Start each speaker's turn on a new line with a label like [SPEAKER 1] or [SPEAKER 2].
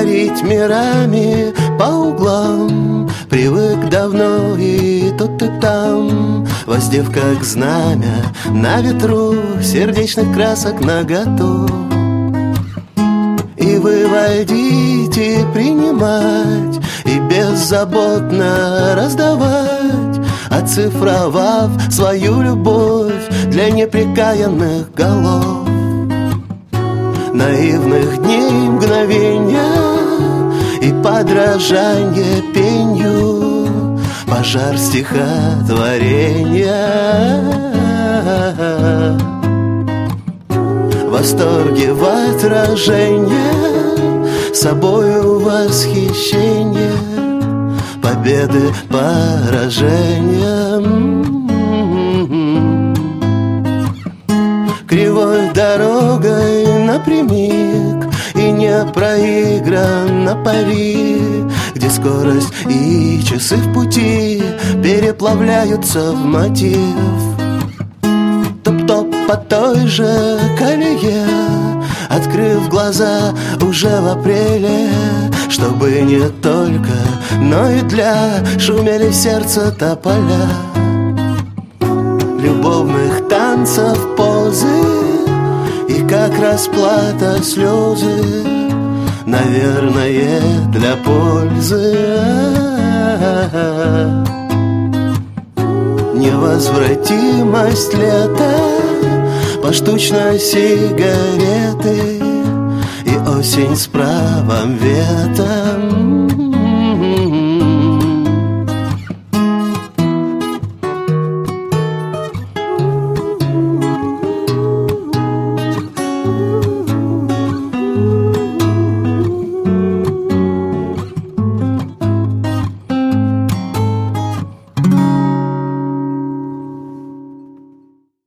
[SPEAKER 1] парить мирами по углам. Привык давно и тут и там, воздев как знамя на ветру сердечных красок наготу. И выводить, и принимать, и беззаботно раздавать, оцифровав свою любовь для непрекаянных голов. Наивных дней мгновения и подражание пенью, пожар стихотворения. Восторги в отражение, собою восхищение, победы, поражения. Кривой дорогой напрямик и не проигран на пари, где скорость и часы в пути переплавляются в мотив. Топ-топ по той же колее, открыв глаза уже в апреле, чтобы не только, но и для шумели в сердце тополя. Любовных танцев позы и как расплата слезы, наверное, для пользы. Невозвратимость лета, поштучно сигареты и осень с правым ветром.